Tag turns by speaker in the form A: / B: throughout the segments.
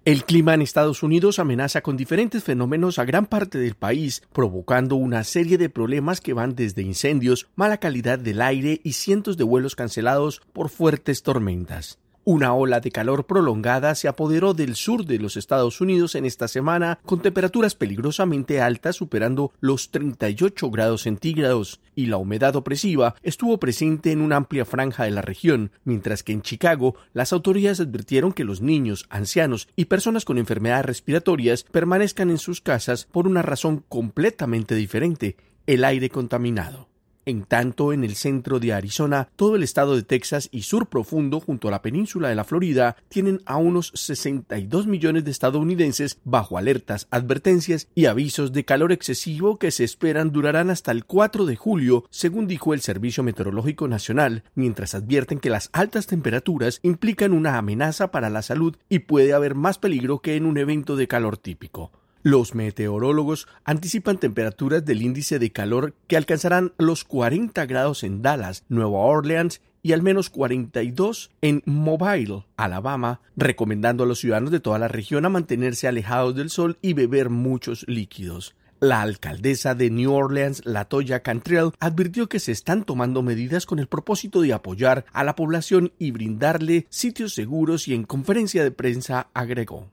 A: El clima en Estados Unidos amenaza con diferentes fenómenos a gran parte del país, provocando una serie de problemas que van desde incendios, mala calidad del aire y cientos de vuelos cancelados por fuertes tormentas. Una ola de calor prolongada se apoderó del sur de los Estados Unidos en esta semana, con temperaturas peligrosamente altas superando los 38 grados centígrados, y la humedad opresiva estuvo presente en una amplia franja de la región, mientras que en Chicago las autoridades advirtieron que los niños, ancianos y personas con enfermedades respiratorias permanezcan en sus casas por una razón completamente diferente: el aire contaminado. En tanto, en el centro de Arizona, todo el estado de Texas y sur profundo junto a la península de la Florida tienen a unos 62 millones de estadounidenses bajo alertas, advertencias y avisos de calor excesivo que se esperan durarán hasta el 4 de julio, según dijo el Servicio Meteorológico Nacional, mientras advierten que las altas temperaturas implican una amenaza para la salud y puede haber más peligro que en un evento de calor típico. Los meteorólogos anticipan temperaturas del índice de calor que alcanzarán los 40 grados en Dallas, Nueva Orleans y al menos 42 en Mobile, Alabama, recomendando a los ciudadanos de toda la región a mantenerse alejados del sol y beber muchos líquidos. La alcaldesa de New Orleans, LaToya Cantrell, advirtió que se están tomando medidas con el propósito de apoyar a la población y brindarle sitios seguros, y en conferencia de prensa agregó: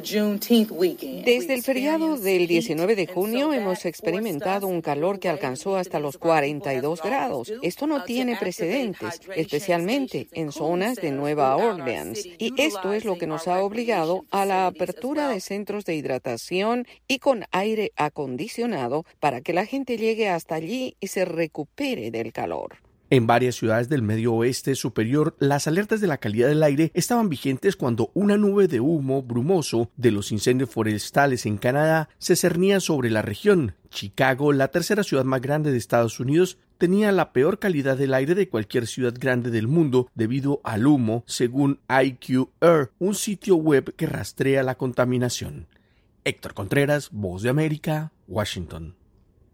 B: Desde el feriado del 19 de junio hemos experimentado un calor que alcanzó hasta los 42 grados. Esto no tiene precedentes, especialmente en zonas de Nueva Orleans. Y esto es lo que nos ha obligado a la apertura de centros de hidratación y con aire acondicionado para que la gente llegue hasta allí y se recupere del calor.
A: En varias ciudades del medio oeste superior, las alertas de la calidad del aire estaban vigentes cuando una nube de humo brumoso de los incendios forestales en Canadá se cernía sobre la región. Chicago, la tercera ciudad más grande de Estados Unidos, tenía la peor calidad del aire de cualquier ciudad grande del mundo debido al humo, según IQ Air, un sitio web que rastrea la contaminación. Héctor Contreras, Voz de América, Washington.